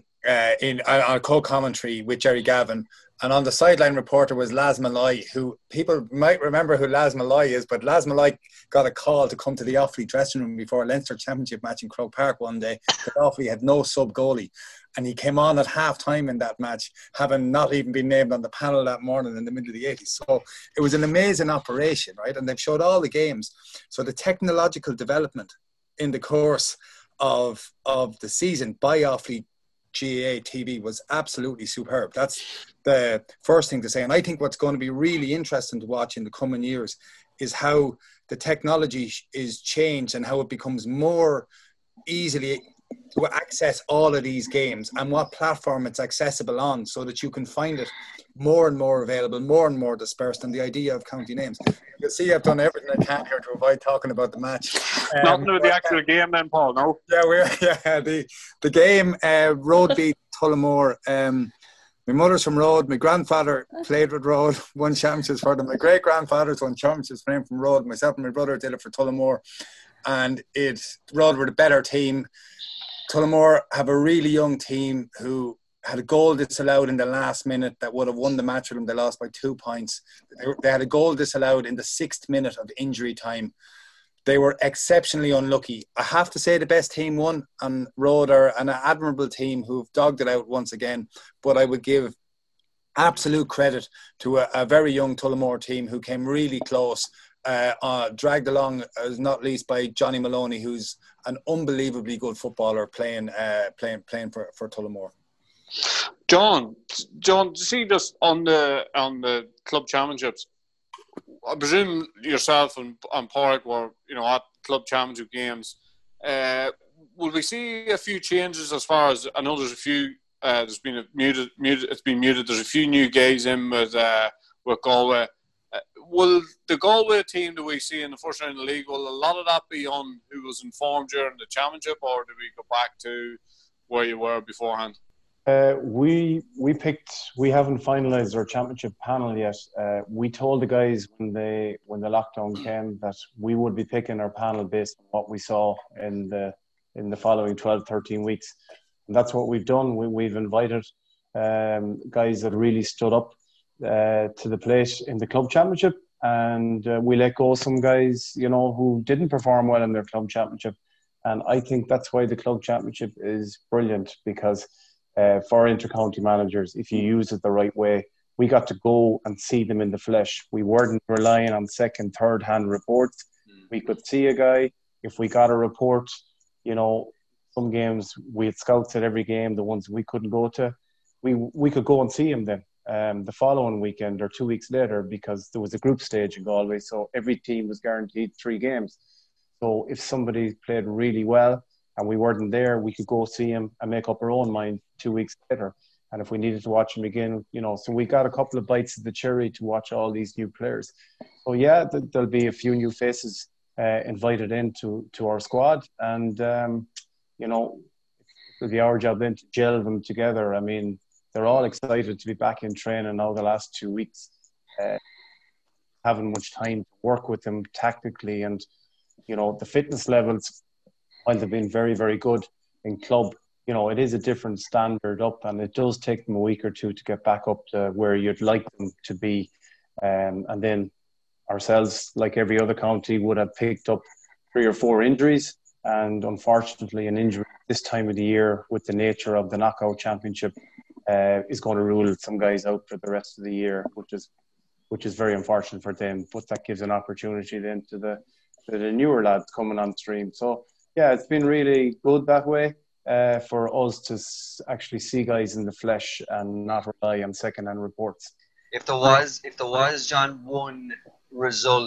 a co-commentary with Jerry Gavin. And on the sideline reporter was Laz Malloy, who people might remember who Laz Malloy is, but Laz Malloy got a call to come to the Offaly dressing room before a Leinster Championship match in Croke Park one day. But Offaly had no sub-goalie. And he came on at half-time in that match, having not even been named on the panel that morning in the middle of the 80s. So it was an amazing operation, right? And they've showed all the games. So the technological development in the course of the season by Offaly GAA TV was absolutely superb. That's the first thing to say. And I think what's going to be really interesting to watch in the coming years is how the technology is changed and how it becomes more easily to access all of these games and what platform it's accessible on, so that you can find it more and more available, more and more dispersed, and the idea of county names. You'll see I've done everything I can here to avoid talking about the match. Nothing to do with the actual game then, Paul, no? Yeah, the game, Road beat Tullamore. My mother's from Road. My grandfather played with Road, won championships for them. My great-grandfather's won championships for him from Road. Myself and my brother did it for Tullamore. And Road were the better team. Tullamore have a really young team who had a goal disallowed in the last minute that would have won the match with them. They lost by 2 points. They had a goal disallowed in the 6th minute of injury time. They were exceptionally unlucky. I have to say the best team won, and Road are an admirable team who've dogged it out once again. But I would give absolute credit to a very young Tullamore team who came really close, dragged along, not least by Johnny Maloney, who's an unbelievably good footballer playing for Tullamore. John, see just on the club championships, I presume yourself and Pádraig were, at club championship games. Will we see a few changes as far as, I know there's a few, there's been it's been muted. There's a few new guys in with Galway. Will the Galway team that we see in the first round of the league, will a lot of that be on who was informed during the championship, or do we go back to where you were beforehand? We haven't finalised our championship panel yet. We told the guys when the lockdown came that we would be picking our panel based on what we saw in the following 12-13 weeks, and that's what we've done. We've invited guys that really stood up to the plate in the club championship, and we let go some guys who didn't perform well in their club championship. And I think that's why the club championship is brilliant, because for inter-county managers, if you use it the right way, we got to go and see them in the flesh. We weren't relying on second, third-hand reports. We could see a guy. If we got a report, some games we had scouts at every game, the ones we couldn't go to, we could go and see him then the following weekend or 2 weeks later, because there was a group stage in Galway, so every team was guaranteed 3 games. So if somebody played really well and we weren't there, we could go see him and make up our own mind 2 weeks later. And if we needed to watch him again, so we got a couple of bites of the cherry to watch all these new players. So yeah, there'll be a few new faces invited into our squad, and it'll be our job then to gel them together. I mean, they're all excited to be back in training now the last 2 weeks, having much time to work with them tactically, and the fitness levels, while they've been very, very good in club, it is a different standard up, and it does take them a week or two to get back up to where you'd like them to be. And then ourselves, like every other county, would have picked up 3 or 4 injuries. And unfortunately, an injury this time of the year, with the nature of the knockout championship, is going to rule some guys out for the rest of the year, which is very unfortunate for them. But that gives an opportunity then to the newer lads coming on stream. So yeah, it's been really good that way for us to actually see guys in the flesh and not rely on second-hand reports. If there was, John, one result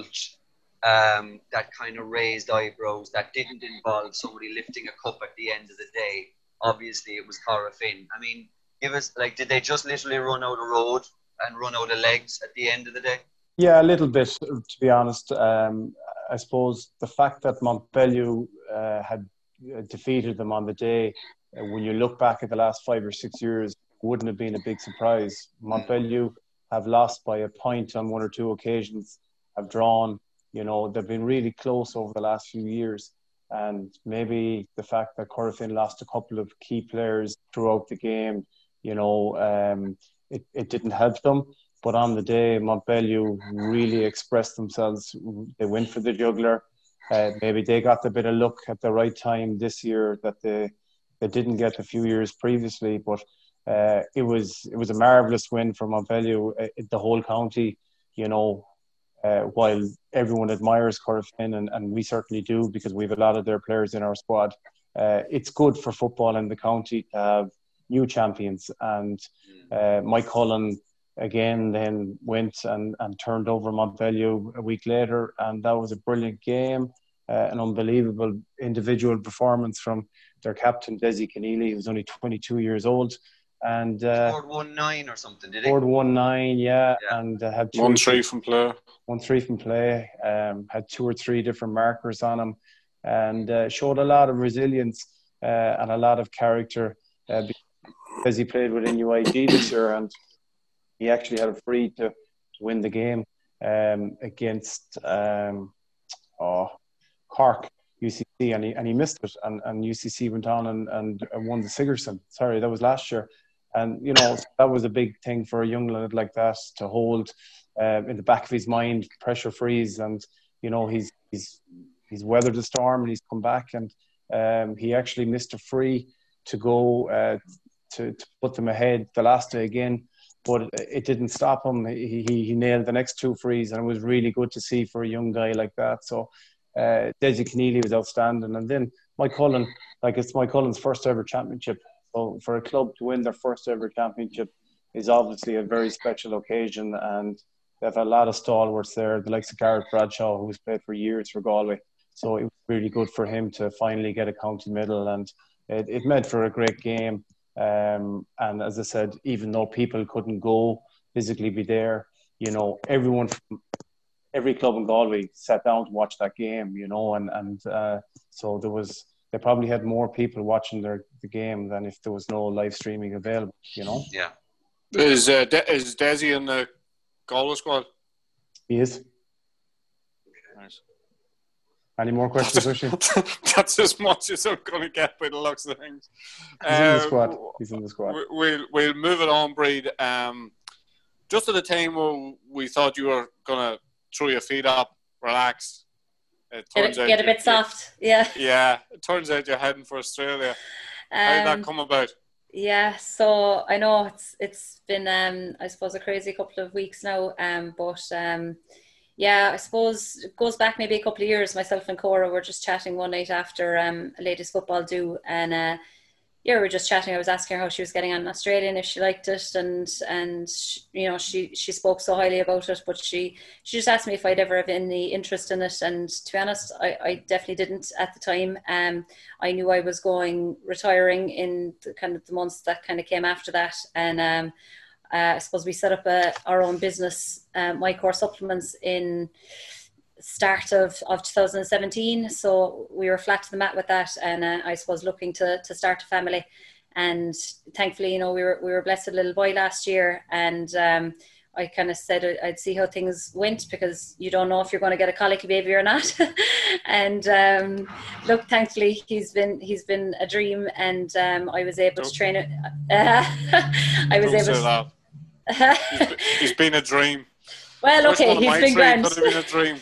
that kind of raised eyebrows, that didn't involve somebody lifting a cup at the end of the day, obviously it was Corofin. I mean, give us, did they just literally run out of road and run out of legs at the end of the day? Yeah, a little bit, to be honest. I suppose the fact that Montpellier had defeated them on the day, when you look back at the last 5 or 6 years, wouldn't have been a big surprise. Montpellier have lost by a point on 1 or 2 occasions, have drawn. They've been really close over the last few years. And maybe the fact that Corofin lost a couple of key players throughout the game, it didn't help them. But on the day, Montpellier really expressed themselves. They went for the juggler. Maybe they got a bit of luck at the right time this year that they didn't get a few years previously. But it was a marvellous win for Montpellier. The whole county, while everyone admires Corofin, and we certainly do because we have a lot of their players in our squad, it's good for football in the county to have new champions. And Mike Cullen again then went and turned over Montpellier a week later, and that was a brilliant game, an unbelievable individual performance from their captain Desi Keneally, who was only 22 years old. And scored 1-9 or something, did he? Scored 1-9, yeah. And had 1-3 from play. 1-3 from play. Had 2 or 3 different markers on him, and showed a lot of resilience and a lot of character because he played with NUIG this year, and he actually had a free to win the game against Cork UCC, and he missed it, and UCC went on and won the Sigerson. Sorry, that was last year. And, that was a big thing for a young lad like that to hold in the back of his mind, pressure freeze. And, he's weathered the storm and he's come back, and he actually missed a free to go to put them ahead the last day again. But it didn't stop him. He nailed the next 2 frees, and it was really good to see for a young guy like that. So Desi Keneally was outstanding. And then Mike Cullen, it's Mike Cullen's first ever championship. So for a club to win their first ever championship is obviously a very special occasion, and they have a lot of stalwarts there, the likes of Gareth Bradshaw, who's played for years for Galway. So it was really good for him to finally get a county medal, and it made for a great game. And as I said, even though people couldn't go physically be there, everyone from every club in Galway sat down to watch that game, so they probably had more people watching the game than if there was no live streaming available, Yeah. Is Desi in the Galway squad? He is. Nice. Any more questions, Rishi? That's as much as I'm going to get by the looks of things. He's in the squad. We'll move it on, Breed. Just at the time where we thought you were going to throw your feet up, relax. Get a bit soft, yeah. Yeah, it turns out you're heading for Australia. How did that come about? Yeah, so I know it's been I suppose a crazy couple of weeks now, but yeah, I suppose it goes back maybe a couple of years. Myself and Cora were just chatting one night after a ladies football do, and we were just chatting. I was asking her how she was getting on in Australia and if she liked it, and she spoke so highly about it, but she just asked me if I'd ever have any interest in it, and to be honest, I definitely didn't at the time. I knew I was retiring in the months that kind of came after that, and I suppose we set up our own business, MyCore Supplements, in start of 2017, so we were flat to the mat with that, and I suppose looking to start a family, and thankfully we were blessed with a little boy last year, and I kind of said I'd see how things went, because you don't know if you're going to get a colicky baby or not. And look, thankfully he's been a dream, and I was able to train it. I was able to. He's been a dream. Well, okay, he's been grand. Could have been a dream.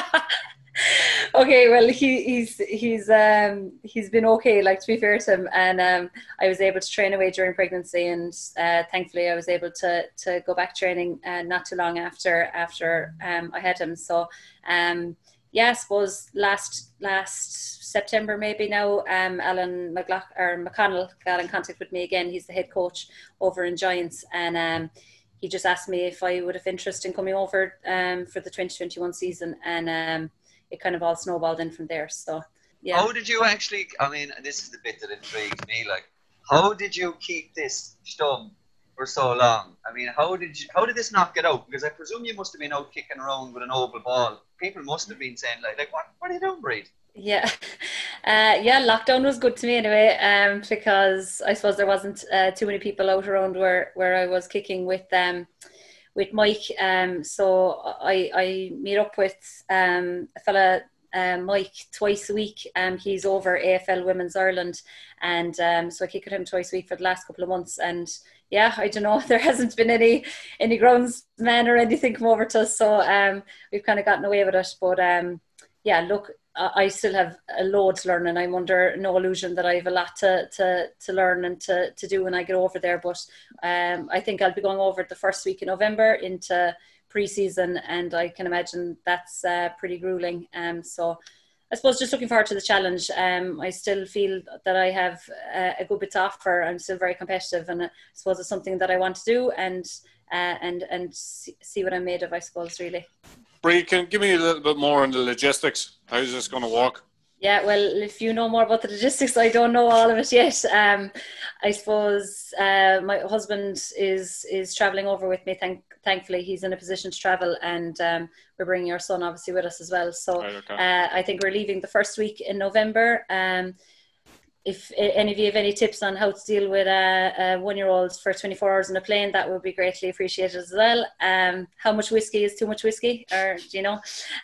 Okay, well, he's been okay, to be fair to him, and I was able to train away during pregnancy, and thankfully I was able to go back training not too long after I had him. So I suppose last September maybe now, Alan McConnell got in contact with me again. He's the head coach over in Giants, and he just asked me if I would have interest in coming over for the 2021 season, and it kind of all snowballed in from there. So, yeah. How did you actually, this is the bit that intrigues me, how did you keep this stum for so long. I mean, how did this not get out? Because I presume you must have been out kicking around with an oval ball. People must have been saying like what are you doing, Breed? Yeah, lockdown was good to me anyway, because I suppose there wasn't too many people out around where I was kicking with Mike. So I meet up with a fella, Mike, twice a week. He's over AFL Women's Ireland, and so I kick with him twice a week for the last couple of months. And yeah, I don't know, there hasn't been any groundsmen or anything come over to us, so we've kind of gotten away with it. But yeah, look, I still have a load to learn, and I'm under no illusion that I have a lot to learn and to do when I get over there. But I think I'll be going over the first week in November into pre-season, and I can imagine that's pretty grueling. So I suppose just looking forward to the challenge. I still feel that I have a good bit to offer. I'm still very competitive, and I suppose it's something that I want to do and see what I'm made of, I suppose, really. Bree, can you give me a little bit more on the logistics? How's this going to work? Yeah, well, if you know more about the logistics, I don't know all of it yet. I suppose my husband is travelling over with me. Thankfully, he's in a position to travel, and we're bringing our son obviously with us as well. So right, okay. I think we're leaving the first week in November. If any of you have any tips on how to deal with a 1-year-old for 24 hours in a plane, that would be greatly appreciated as well. How much whiskey is too much whiskey, or do you know?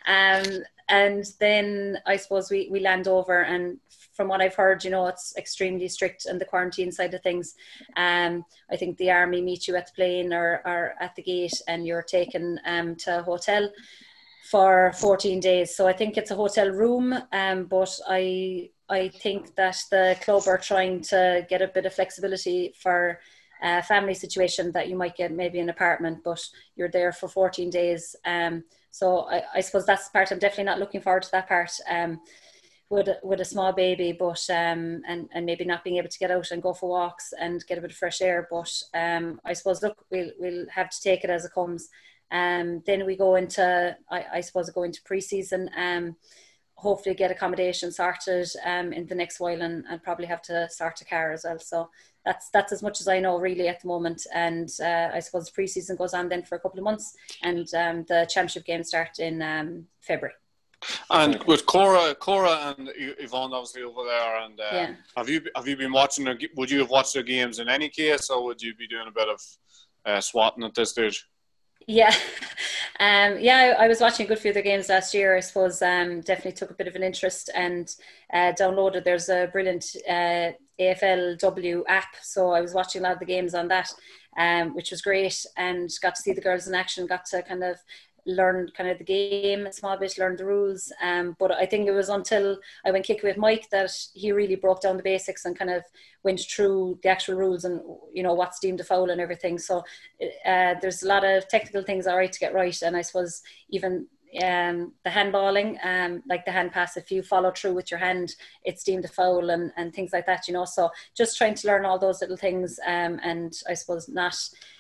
And then I suppose we land over, and from what I've heard, you know, it's extremely strict on the quarantine side of things. I think the army meet you at the plane or at the gate, and you're taken to a hotel for 14 days. So I think it's a hotel room, but I think that the club are trying to get a bit of flexibility for a family situation, that you might get maybe an apartment, but you're there for 14 days. So I suppose that's the part. I'm definitely not looking forward to that part with a small baby, but and maybe not being able to get out and go for walks and get a bit of fresh air. But I suppose, look, we'll have to take it as it comes. Then we go into, I suppose, go into pre-season. Hopefully get accommodation sorted in the next while, and probably have to start a car as well. So that's as much as I know really at the moment. And I suppose pre-season goes on then for a couple of months, and the championship games start in February. And with Cora and Yvonne obviously over there, and yeah. have you been watching? Would you have watched their games in any case, or would you be doing a bit of swatting at this stage? Yeah, I was watching a good few of their games last year. I suppose definitely took a bit of an interest and downloaded. There's a brilliant AFLW app, so I was watching a lot of the games on that, which was great, and got to see the girls in action. Got to kind of learn kind of the game a small bit, learn the rules. But I think it was until I went kicking with Mike that he really broke down the basics and kind of went through the actual rules and, you know, what's deemed a foul and everything. So there's a lot of technical things all right to get right. And I suppose even the handballing, like the hand pass, if you follow through with your hand, it's deemed a foul and things like that, you know. So just trying to learn all those little things, and I suppose not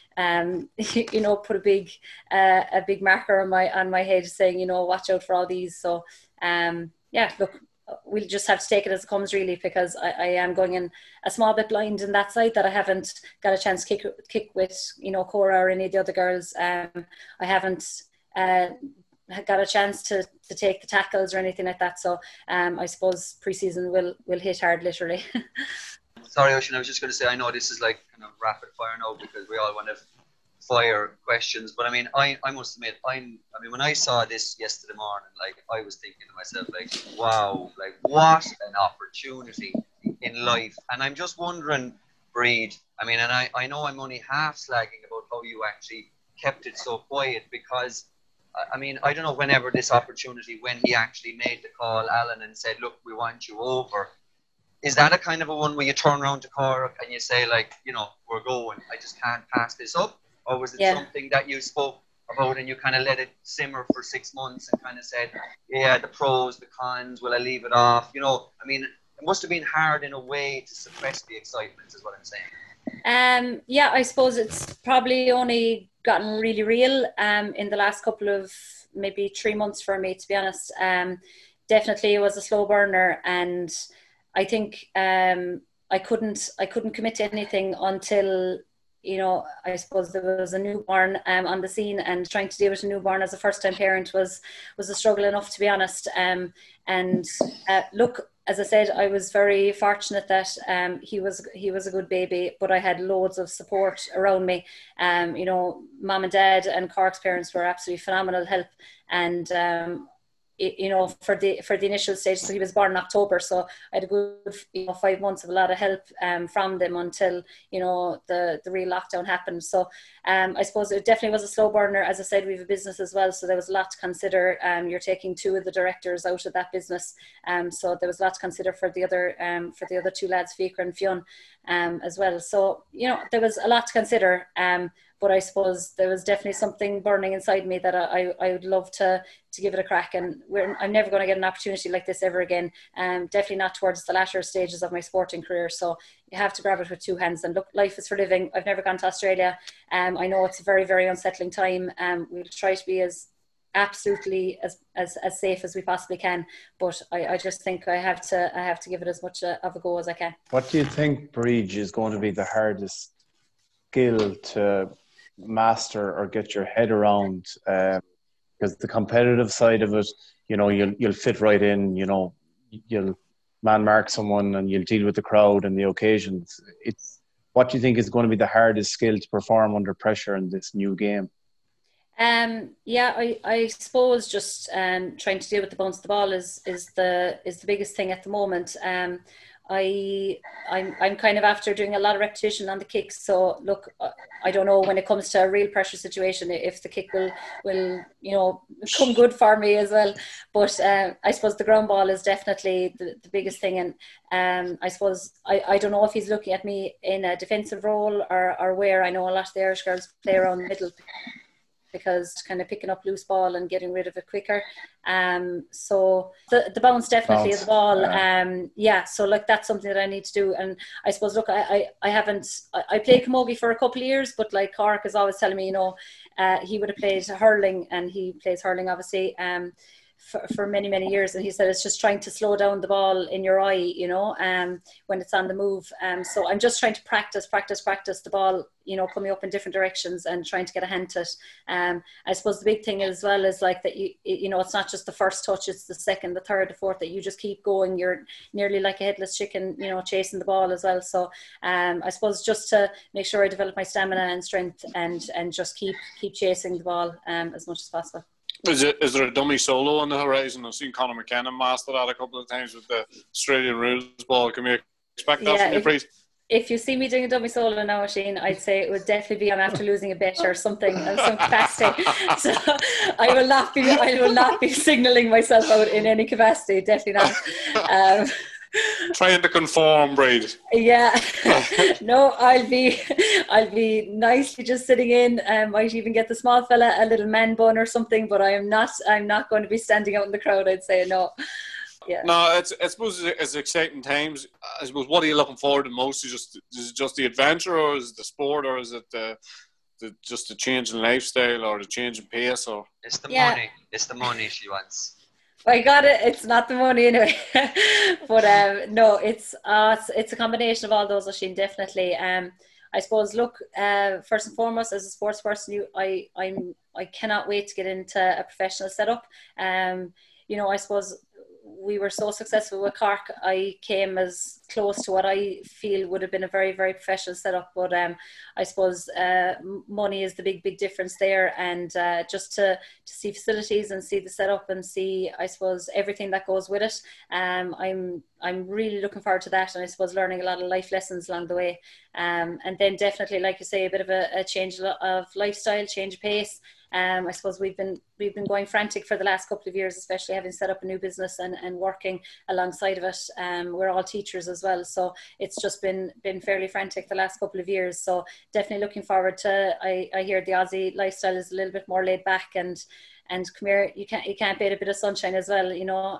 you know, put a big marker on my head saying, you know, watch out for all these. So yeah, look, we'll just have to take it as it comes really, because I am going in a small bit blind in that side, that I haven't got a chance to kick with, you know, Cora or any of the other girls. I haven't got a chance to take the tackles or anything like that. So I suppose pre-season will hit hard, literally. Sorry, Oisin, I was just going to say, I know this is like kind of rapid fire now because we all want to fire questions, but I mean, I must admit, when I saw this yesterday morning, like, I was thinking to myself, like, wow, like, what an opportunity in life. And I'm just wondering, Breed, I mean, and I know I'm only half slagging about how you actually kept it so quiet, because I mean, I don't know, whenever this opportunity, when he actually made the call, Alan, and said, look, we want you over, is that a kind of a one where you turn around to Cora and you say, like, you know, we're going, I just can't pass this up? Or was it something that you spoke about and you kind of let it simmer for 6 months and kind of said, yeah, the pros, the cons, will I leave it off? You know, I mean, it must have been hard in a way to suppress the excitement, is what I'm saying. Yeah, I suppose it's probably only gotten really real in the last couple of maybe 3 months for me, to be honest. Definitely it was a slow burner, and I think I couldn't commit to anything until I suppose there was a newborn on the scene, and trying to deal with a newborn as a first-time parent was a struggle enough, to be honest. Look, as I said, I was very fortunate that he was a good baby, but I had loads of support around me. Mum and dad and Cork's parents were absolutely phenomenal help, and for the initial stage. So he was born in October, so I had a good 5 months of a lot of help from them until the real lockdown happened. So I suppose it definitely was a slow burner. As I said, we have a business as well, so there was a lot to consider. You're taking 2 of the directors out of that business, so there was a lot to consider for the other 2 lads, Fikra and Fionn, as well. So there was a lot to consider. But I suppose there was definitely something burning inside me that I would love to give it a crack. And I'm never going to get an opportunity like this ever again. Definitely not towards the latter stages of my sporting career. So you have to grab it with 2 hands. And look, life is for living. I've never gone to Australia. I know it's a very, very unsettling time. We'll try to be as absolutely as safe as we possibly can. But I just think I have to give it as much of a go as I can. What do you think, Bríd, is going to be the hardest skill to master or get your head around, because the competitive side of it, you'll fit right in, you'll man mark someone and you'll deal with the crowd and the occasions. What do you think is going to be the hardest skill to perform under pressure in this new game? I suppose just trying to deal with the bounce of the ball is the biggest thing at the moment. I'm kind of after doing a lot of repetition on the kicks. So look, I don't know when it comes to a real pressure situation if the kick will come good for me as well. But I suppose the ground ball is definitely the biggest thing. And I suppose I don't know if he's looking at me in a defensive role or where. I know a lot of the Irish girls play around the middle, because kind of picking up loose ball and getting rid of it quicker. So the bounce definitely is the ball. So like that's something that I need to do. And I suppose, look, I played camogie for a couple of years, but like Cork is always telling me, he would have played hurling, and he plays hurling obviously for many, many years. And he said it's just trying to slow down the ball in your eye, when it's on the move. So I'm just trying to practice the ball, coming up in different directions and trying to get a hand to it. I suppose the big thing as well is like that it's not just the first touch, it's the second, the third, the fourth, that you just keep going. You're nearly like a headless chicken, chasing the ball as well. So I suppose just to make sure I develop my stamina and strength and just keep chasing the ball as much as possible. Is there a dummy solo on the horizon? I've seen Conor McKenna master that a couple of times with the Australian rules ball. Can we expect that from you, Bríd? If you see me doing a dummy solo now, Shane, I'd say it would definitely be I'm after losing a bet or something of some capacity. So I will not be signalling myself out in any capacity. Definitely not. Trying to conform, Bríd. Yeah. No, I'll be nicely just sitting in. Might even get the small fella a little man bun or something, but I'm not going to be standing out in the crowd, I'd say. No. Yeah. No, I suppose it's exciting times. I suppose, what are you looking forward to most? Is it just the adventure, or is it the sport, or is it just the change in lifestyle, or the change in pace? Or it's the money. It's the money she wants. I got it. It's not the money anyway. But no, it's a combination of all those, Oisín, definitely. I suppose, look, first and foremost, as a sports person, I cannot wait to get into a professional setup. I suppose we were so successful with Cork. I came as close to what I feel would have been a very, very professional setup. But I suppose money is the big difference there. And just to see facilities and see the setup and see, I suppose, everything that goes with it. I'm really looking forward to that. And I suppose learning a lot of life lessons along the way. And then definitely, like you say, a bit of a change of lifestyle, change of pace. I suppose we've been going frantic for the last couple of years, especially having set up a new business and working alongside of it. We're all teachers as well, so it's just been fairly frantic the last couple of years. So definitely looking forward to. I hear the Aussie lifestyle is a little bit more laid back, and come here, you can't beat a bit of sunshine as well.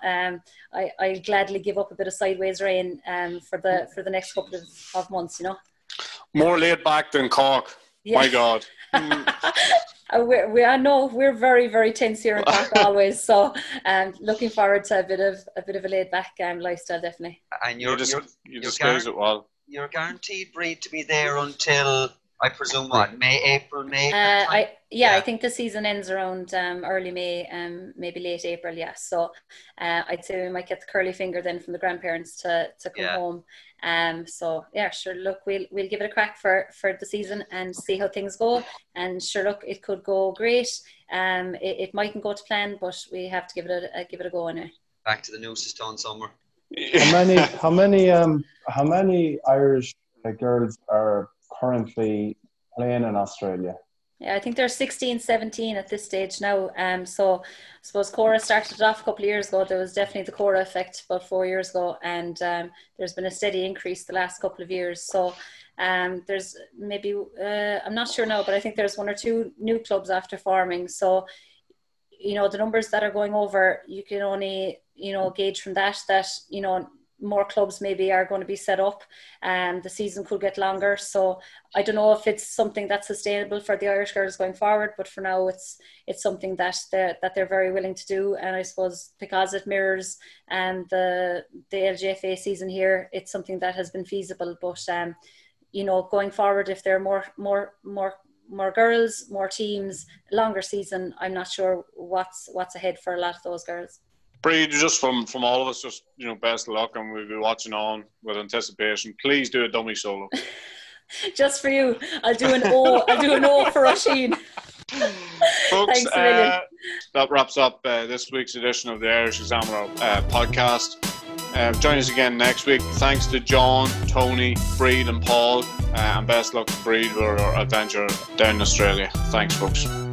I gladly give up a bit of sideways rain for the next couple of months. More laid back than Cork. Yeah. My God. We're very, very tense here in Cork always. So looking forward to a bit of a laid back lifestyle, definitely. And you disguise it well. You're guaranteed, Bríd, to be there until I presume what, April, May? I think the season ends around early May, maybe late April. Yeah, so I'd say we might get the curly finger then from the grandparents to come home. So yeah, sure. Look, we'll give it a crack for the season and see how things go. And sure, look, it could go great. It mightn't go to plan, but we have to give it a go anyway. Back to the nooses down summer. How many Irish girls are currently playing in Australia? Yeah, I think they're 16, 17 at this stage now. So I suppose Cora started it off a couple of years ago. There was definitely the Cora effect about 4 years ago, and there's been a steady increase the last couple of years. So there's maybe, I'm not sure now, but I think there's 1 or 2 new clubs after forming. So, you know, the numbers that are going over, you can only, you know, gauge from that, you know, more clubs maybe are going to be set up and the season could get longer. So I don't know if it's something that's sustainable for the Irish girls going forward, but for now it's something that they're very willing to do. And I suppose because it mirrors the LGFA season here, it's something that has been feasible. But you know, going forward, if there are more girls, more teams, longer season, I'm not sure what's ahead for a lot of those girls. Breed, just from all of us, just, you know, best of luck, and we'll be watching on with anticipation. Please do a dummy solo. Just for you, I'll do an O for Roisin. Folks, Thanks a million. That wraps up this week's edition of the Irish Examiner podcast. Join us again next week. Thanks to John, Tony, Breed and Paul, and best luck to Breed with our adventure down in Australia. Thanks, folks.